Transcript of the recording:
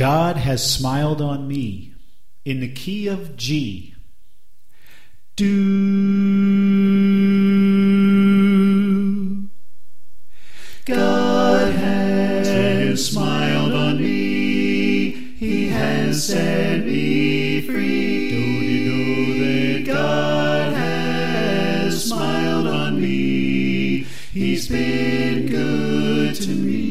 God has smiled on me in the key of G. Do. God has smiled on me. He has set me free. Don't you know that God has smiled on me? He's been good to me.